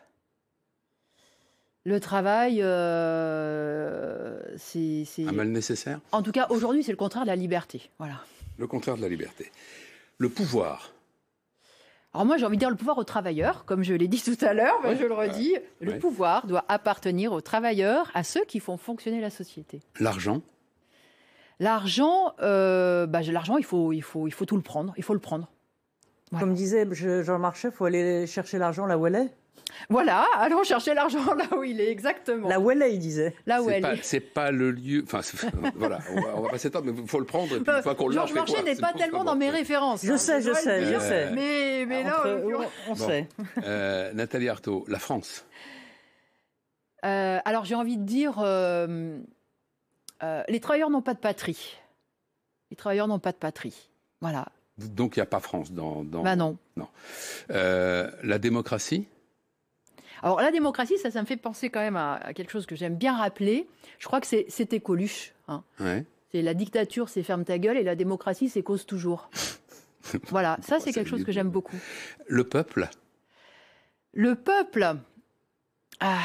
le travail, euh, c'est, c'est... Un mal nécessaire? En tout cas, aujourd'hui, c'est le contraire de la liberté. Voilà. Le contraire de la liberté. Le pouvoir. Alors moi, j'ai envie de dire le pouvoir aux travailleurs, comme je l'ai dit tout à l'heure, mais Ouais. je le redis. Ouais. Le Ouais. pouvoir doit appartenir aux travailleurs, à ceux qui font fonctionner la société. L'argent. L'argent, euh, bah, l'argent, il faut, il, faut, il faut tout le prendre. Il faut le prendre. Voilà. Comme disait Jean Marchais, il faut aller chercher l'argent là où elle est. Voilà, allons chercher l'argent là où il est, exactement. Là où elle est, il disait. Là où C'est elle pas, est. c'est pas le lieu. Enfin, c'est- voilà, on va, on va pas s'étendre, mais il faut le prendre. Et puis une fois qu'on l'a, on Georges fait Marchais quoi? n'est C'est pas bon, tellement bon. dans mes références. Je hein, sais, je dois le sais, dire. je sais. Mais, mais là, Entre- en l'occurrence- on, on Bon. sait. Euh, Nathalie Arthaud, la France. Euh, alors j'ai envie de dire, euh, euh, les travailleurs n'ont pas de patrie. Les travailleurs n'ont pas de patrie. Voilà. Donc il n'y a pas France dans. dans... Bah non. Euh, la démocratie. Alors la démocratie, ça, ça me fait penser quand même à, à quelque chose que j'aime bien rappeler. Je crois que c'est, c'était Coluche. Hein. Ouais. C'est la dictature, c'est ferme ta gueule, et la démocratie, c'est cause toujours. Voilà, ça c'est Ouais, quelque c'est chose que j'aime beaucoup. Le peuple. Le peuple. Ah.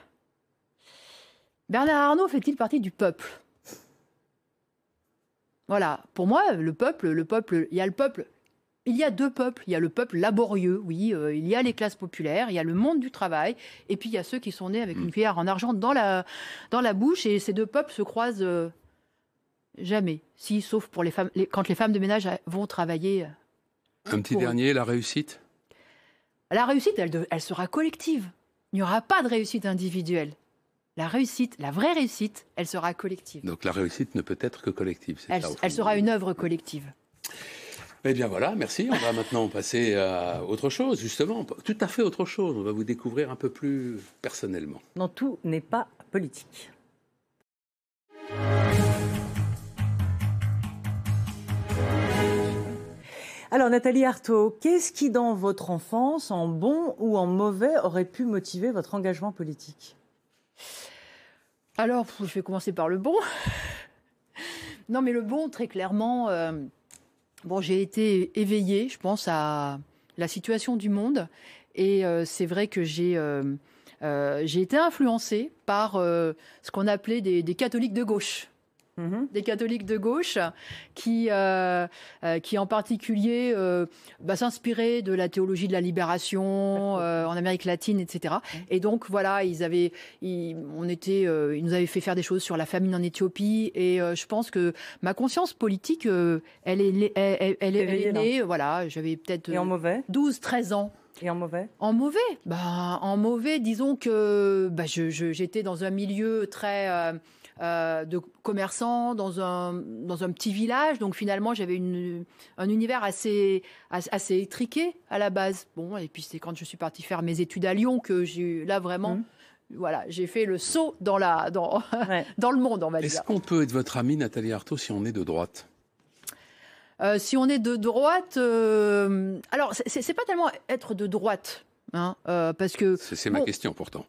Bernard Arnault fait-il partie du peuple? Voilà, pour moi, le peuple, le peuple, il y a le peuple. Il y a deux peuples. Il y a le peuple laborieux, oui. Euh, il y a les classes populaires, il y a le monde du travail, et puis il y a ceux qui sont nés avec une cuillère en argent dans la, dans la bouche. Et ces deux peuples se croisent euh, jamais, si, sauf pour les femmes, les, quand les femmes de ménage vont travailler. Un petit Pour eux. dernier, la réussite. La réussite, elle, de- elle sera collective. Il n'y aura pas de réussite individuelle. La réussite, la vraie réussite, elle sera collective. Donc la réussite ne peut être que collective. c'est Elle, ça, au fond. elle sera une œuvre collective. Eh bien voilà, merci. On va maintenant passer à autre chose, justement. Tout à fait autre chose. On va vous découvrir un peu plus personnellement. Non, tout n'est pas politique. Alors Nathalie Arthaud, qu'est-ce qui dans votre enfance, en bon ou en mauvais, aurait pu motiver votre engagement politique? Alors, je vais commencer par le bon. Non, mais le bon, très clairement, euh, bon, j'ai été éveillée, je pense, à la situation du monde. Et euh, c'est vrai que j'ai euh, euh, j'ai été influencée par euh, ce qu'on appelait des, des catholiques de gauche. Mhm. Des catholiques de gauche qui, euh, euh, qui en particulier, euh, bah, s'inspiraient de la théologie de la libération euh, en Amérique latine, et cetera. Et donc, voilà, ils, avaient, ils, on était, euh, ils nous avaient fait faire des choses sur la famine en Éthiopie. Et euh, je pense que ma conscience politique, euh, elle est, elle, elle, elle, elle est Éveillée, née, voilà, j'avais peut-être Et en mauvais? douze, treize ans. Et en mauvais? En mauvais, bah, en mauvais, disons que bah, je, je, j'étais dans un milieu très euh, euh, de commerçants, dans un, dans un petit village, donc finalement j'avais une, un univers assez, assez, assez étriqué à la base. Bon, et puis c'est quand je suis partie faire mes études à Lyon que j'ai là vraiment, Mmh. voilà, j'ai fait le saut dans, la, dans, Ouais. dans le monde, on va Est-ce dire. qu'on peut être votre amie, Nathalie Arthaud, si on est de droite? Euh, si on est de droite, euh, alors c'est, c'est pas tellement être de droite, hein, euh, parce que C'est c'est ma bon, question, pourtant.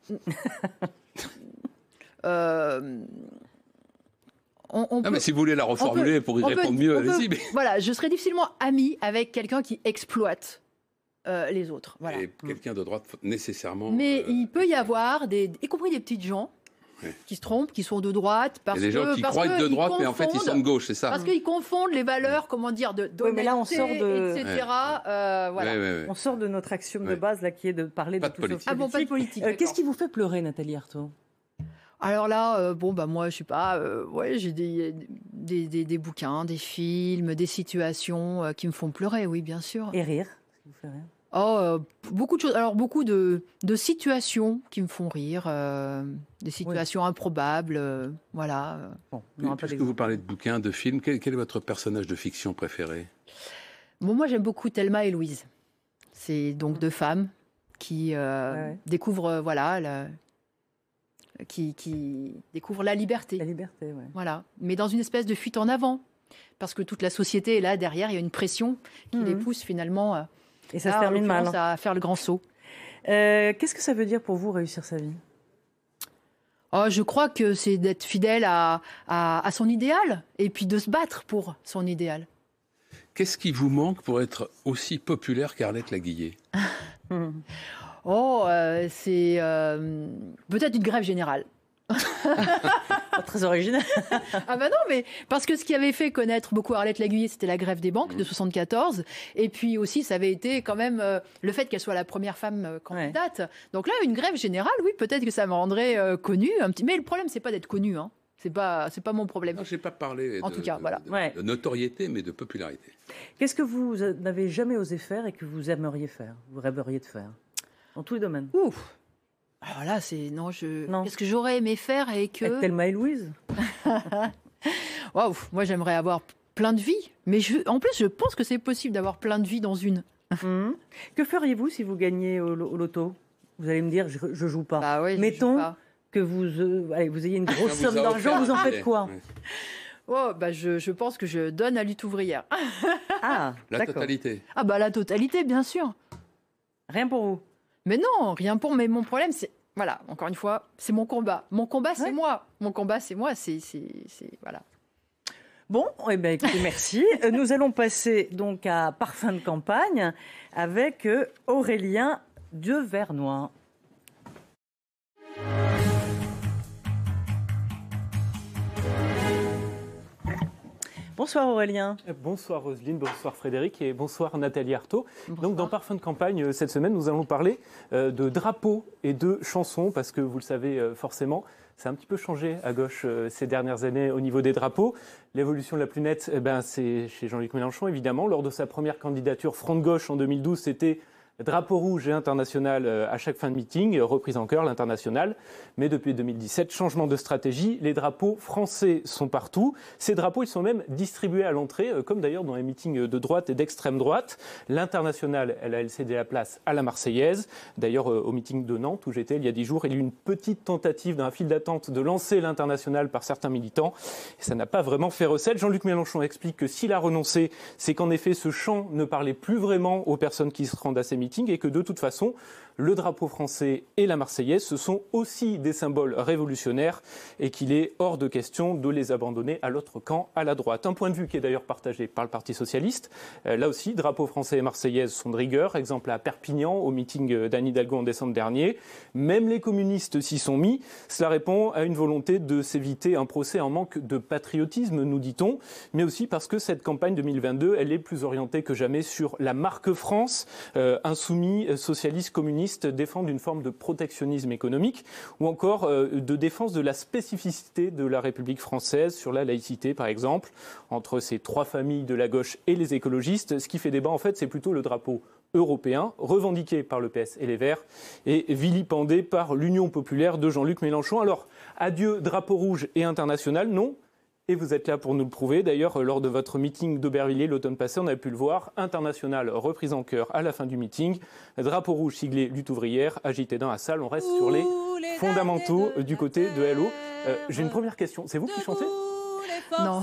euh, on, on Non, peut- mais si vous voulez la reformuler pour y on peut- répondre mieux, on peut- allez-y. Mais... Voilà, je serais difficilement amie avec quelqu'un qui exploite euh, les autres. Voilà. Et quelqu'un de droite, nécessairement. Mais euh, il peut y avoir, des, y compris des petites gens, Ouais. qui se trompent, qui sont de droite, Il parce y a des gens que qui parce croient être de qu'ils droite, mais en fait, ils sont de confondent- gauche, c'est ça? Parce qu'ils confondent les valeurs, comment dire, de Oui, mais là, on d'honnêteté, sort de- et cetera. Ouais. Euh, voilà. Ouais, ouais, ouais. On sort de notre axiome de Ouais. base, là, qui est de parler Pas de de tout sauf politique. Ah bon, pas de politique. Euh, d'accord. Qu'est-ce qui vous fait pleurer, Nathalie Arthaud? Alors là, euh, bon, bah moi, je sais pas, euh, ouais, j'ai des, des, des, des bouquins, des films, des situations euh, qui me font pleurer, oui, bien sûr. Et rire? Ça vous fait rire? Oh, euh, beaucoup de choses. Alors, beaucoup de, de situations qui me font rire, euh, des situations improbables, euh, voilà. Bon, on Puis, n'aura pas Puisque d'exemple. vous parlez de bouquins, de films, quel, quel est votre personnage de fiction préféré? Bon, moi, j'aime beaucoup Thelma et Louise. C'est donc deux femmes qui euh, Ouais, ouais. découvrent, euh, voilà, la- qui, qui découvrent la liberté. La liberté, ouais. Voilà. Mais dans une espèce de fuite en avant. Parce que toute la société est là, derrière, il y a une pression qui Mhm. les pousse finalement euh, Et ça là, se en termine mal. l'occurrence, à faire le grand saut. Euh, Qu'est-ce que ça veut dire pour vous réussir sa vie? Oh, je crois que c'est d'être fidèle à, à, à son idéal et puis de se battre pour son idéal. Qu'est-ce qui vous manque pour être aussi populaire qu'Arlette Laguiller? Oh, euh, c'est euh, peut-être une grève générale. Très original. Ah bah non, mais parce que ce qui avait fait connaître beaucoup Arlette Laguiller, c'était la grève des banques de soixante-quatorze, et puis aussi ça avait été quand même euh, le fait qu'elle soit la première femme euh, candidate. Ouais. Donc là, une grève générale, oui, peut-être que ça me rendrait euh, connue un petit. Mais le problème, c'est pas d'être connue, hein. C'est pas, c'est pas mon problème. Non, j'ai pas parlé. En de, tout cas, de, voilà. De, ouais. de notoriété, mais de popularité. Qu'est-ce que vous n'avez jamais osé faire et que vous aimeriez faire, vous rêveriez de faire, dans tous les domaines? Ouf. Alors là, c'est non, je. Non. Qu'est-ce que j'aurais aimé faire et que. Avec Thelma et Louise. Waouh, moi j'aimerais avoir plein de vies, mais je... en plus je pense que c'est possible d'avoir plein de vies dans une. Mmh. Que feriez-vous si vous gagnez au, au loto? Vous allez me dire, je, je joue pas. Bah ouais, je Mettons joue pas. que vous, euh, allez, vous ayez une grosse vous somme d'argent, vous en faites quoi? Ouais. Oh, bah je, je pense que je donne à Lutte ouvrière. Ah, la d'accord. totalité. Ah bah la totalité, bien sûr. Rien pour vous? Mais non, rien pour. Mais mon problème, c'est voilà. Encore une fois, c'est mon combat. Mon combat, c'est ouais. moi. Mon combat, c'est moi. C'est, c'est, c'est voilà. Bon, eh ben, écoutez, merci. Nous allons passer donc à Parfum de campagne avec Aurélien Devernois. Bonsoir Aurélien. Bonsoir Roselyne, bonsoir Frédéric et bonsoir Nathalie Arthaud. Bonsoir. Donc dans Parfum de campagne, cette semaine, nous allons parler euh, de drapeaux et de chansons parce que vous le savez euh, forcément, ça a un petit peu changé à gauche euh, ces dernières années au niveau des drapeaux. L'évolution la plus nette, eh ben, c'est chez Jean-Luc Mélenchon évidemment. Lors de sa première candidature Front de gauche en deux mille douze, c'était drapeau rouge et international à chaque fin de meeting, reprise en chœur, l'international. Mais depuis deux mille dix-sept, changement de stratégie, les drapeaux français sont partout. Ces drapeaux, ils sont même distribués à l'entrée, comme d'ailleurs dans les meetings de droite et d'extrême droite. L'international, elle a cédé la place à la Marseillaise. D'ailleurs, au meeting de Nantes, où j'étais il y a dix jours, il y a eu une petite tentative d'un file d'attente de lancer l'international par certains militants. Et ça n'a pas vraiment fait recette. Jean-Luc Mélenchon explique que s'il a renoncé, c'est qu'en effet, ce chant ne parlait plus vraiment aux personnes qui se rendent à ces meetings et que de toute façon, le drapeau français et la Marseillaise, ce sont aussi des symboles révolutionnaires et qu'il est hors de question de les abandonner à l'autre camp, à la droite. Un point de vue qui est d'ailleurs partagé par le Parti socialiste. Euh, là aussi, drapeau français et Marseillaise sont de rigueur. Exemple à Perpignan, au meeting d'Anne Hidalgo en décembre dernier. Même les communistes s'y sont mis. Cela répond à une volonté de s'éviter un procès en manque de patriotisme, nous dit-on, mais aussi parce que cette campagne deux mille vingt-deux, elle est plus orientée que jamais sur la marque France. Euh, insoumis, socialistes, communistes défendent une forme de protectionnisme économique ou encore euh, de défense de la spécificité de la République française sur la laïcité, par exemple, entre ces trois familles de la gauche et les écologistes. Ce qui fait débat, en fait, c'est plutôt le drapeau européen, revendiqué par le P S et les Verts et vilipendé par l'Union populaire de Jean-Luc Mélenchon. Alors, adieu drapeau rouge et international, non. Et vous êtes là pour nous le prouver. D'ailleurs, lors de votre meeting d'Aubervilliers l'automne passé, on a pu le voir. International, reprise en chœur à la fin du meeting. Drapeau rouge siglé Lutte ouvrière, agité dans la salle. On reste sur les fondamentaux du côté de L O. Euh, j'ai une première question. C'est vous qui chantez ? Non.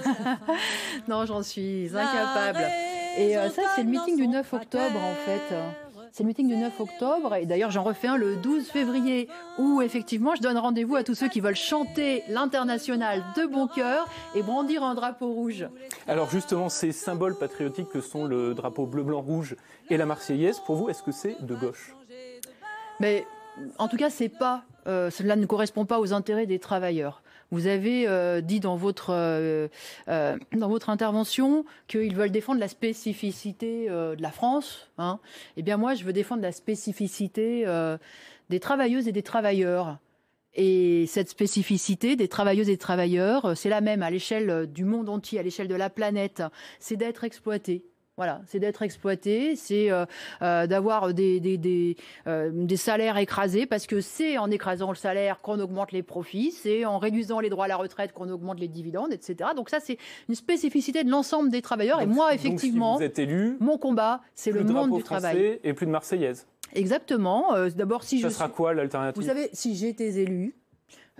Non, j'en suis incapable. Et euh, ça, c'est le meeting du neuf octobre, en fait. C'est le meeting du neuf octobre, et d'ailleurs j'en refais un le douze février, où effectivement je donne rendez-vous à tous ceux qui veulent chanter l'international de bon cœur et brandir un drapeau rouge. Alors justement, ces symboles patriotiques que sont le drapeau bleu, blanc, rouge et la Marseillaise, pour vous, est-ce que c'est de gauche ? Mais en tout cas, c'est pas, euh, cela ne correspond pas aux intérêts des travailleurs. Vous avez euh, dit dans votre, euh, euh, dans votre intervention qu'ils veulent défendre la spécificité euh, de la France. Hein. Eh bien moi, je veux défendre la spécificité euh, des travailleuses et des travailleurs. Et cette spécificité des travailleuses et des travailleurs, c'est la même à l'échelle du monde entier, à l'échelle de la planète. C'est d'être exploités. Voilà, c'est d'être exploité, c'est euh, euh, d'avoir des, des, des, euh, des salaires écrasés, parce que c'est en écrasant le salaire qu'on augmente les profits, c'est en réduisant les droits à la retraite qu'on augmente les dividendes, et cetera. Donc ça, c'est une spécificité de l'ensemble des travailleurs. Donc, et moi, effectivement, donc si vous êtes élu, mon combat, c'est le monde du travail. Et plus de Marseillaise. Exactement. Euh, d'abord, si ça je sera suis... quoi l'alternative ? Vous savez, si j'étais élue,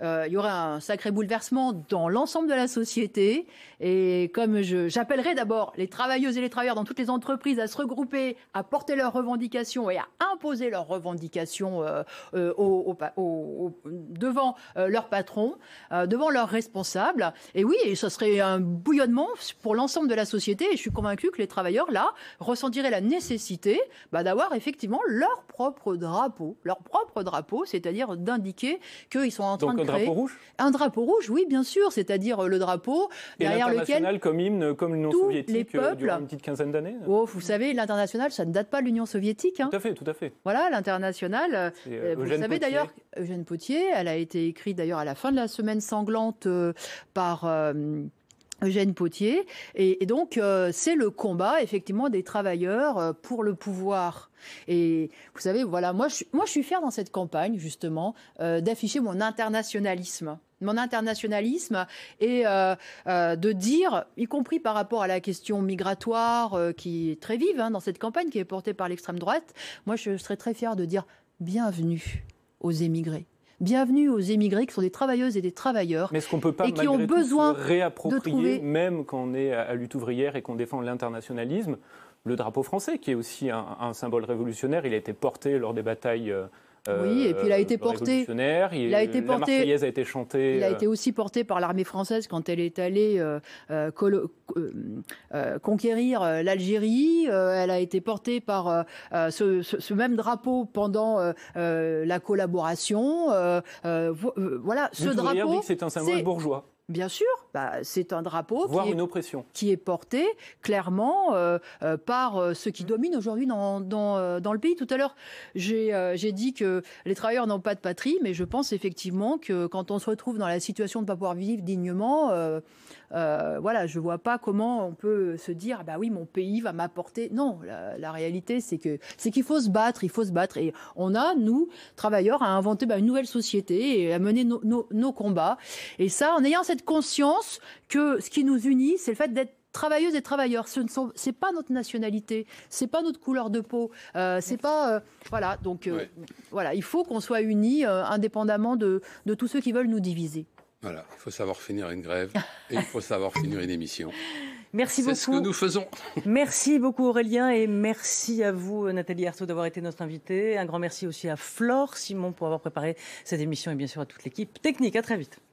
euh, il y aurait un sacré bouleversement dans l'ensemble de la société. Et comme je, j'appellerais d'abord les travailleuses et les travailleurs dans toutes les entreprises à se regrouper, à porter leurs revendications et à imposer leurs revendications euh, euh, au, au, au, devant euh, leurs patrons, euh, devant leurs responsables. Et oui, et ce serait un bouillonnement pour l'ensemble de la société. Et je suis convaincue que les travailleurs, là, ressentiraient la nécessité bah, d'avoir effectivement leur propre drapeau. Leur propre drapeau, c'est-à-dire d'indiquer qu'ils sont en train Donc, de un créer... drapeau rouge ? Un drapeau rouge, oui, bien sûr. C'est-à-dire le drapeau et derrière lequel... comme hymne, comme l'Union soviétique peuples... durant une petite quinzaine d'années. Oh, vous savez, l'international, ça ne date pas de l'Union soviétique. Hein. Tout à fait, tout à fait. Voilà, l'international. Euh, vous Eugène savez Potier. d'ailleurs, Eugène Potier, elle a été écrite d'ailleurs à la fin de la semaine sanglante euh, par... Euh, Eugène Potier. Et, et donc, euh, c'est le combat, effectivement, des travailleurs euh, pour le pouvoir. Et vous savez, voilà, moi, je, moi, je suis fière dans cette campagne, justement, euh, d'afficher mon internationalisme. Mon internationalisme et euh, euh, de dire, y compris par rapport à la question migratoire, euh, qui est très vive hein, dans cette campagne, qui est portée par l'extrême droite, moi, je serais très fière de dire bienvenue aux émigrés. Bienvenue aux émigrés qui sont des travailleuses et des travailleurs. Mais est-ce qu'on ne peut pas et qui ont besoin se réapproprier, de trouver... même quand on est à lutte ouvrière et qu'on défend l'internationalisme, le drapeau français, qui est aussi un, un symbole révolutionnaire, il a été porté lors des batailles euh, oui, et puis il a été porté. Il, il a été la porté. Marseillaise a été chantée. Il a été aussi porté par l'armée française quand elle est allée euh, euh, colo, euh, euh, conquérir euh, l'Algérie. Euh, elle a été portée par euh, ce, ce, ce même drapeau pendant euh, euh, la collaboration. Euh, euh, voilà, ce drapeau. Dit que c'est un symbole bourgeois. Bien sûr, bah, c'est un drapeau Voire qui est, une oppression. qui est porté clairement euh, euh, par euh, ceux qui dominent aujourd'hui dans, dans, euh, dans le pays. Tout à l'heure, j'ai euh, j'ai dit que les travailleurs n'ont pas de patrie, mais je pense effectivement que quand on se retrouve dans la situation de ne pas pouvoir vivre dignement, euh, euh, voilà, je ne vois pas comment on peut se dire bah oui, mon pays va m'apporter. Non, la, la réalité, c'est que c'est qu'il faut se battre, il faut se battre. Et on a, nous, travailleurs, à inventer bah, une nouvelle société et à mener nos, nos, nos combats. Et ça, en ayant cette conscience que ce qui nous unit, c'est le fait d'être travailleuses et travailleurs. Ce ne sont, c'est pas notre nationalité, c'est pas notre couleur de peau, euh, c'est pas, euh, voilà. Donc, euh, ouais. voilà, il faut qu'on soit unis, euh, indépendamment de, de tous ceux qui veulent nous diviser. Voilà, il faut savoir finir une grève et il faut savoir finir une émission. Merci beaucoup. C'est ce que nous faisons. Merci beaucoup Aurélien et merci à vous Nathalie Arthaud d'avoir été notre invitée. Un grand merci aussi à Flore Simon pour avoir préparé cette émission et bien sûr à toute l'équipe technique. À très vite.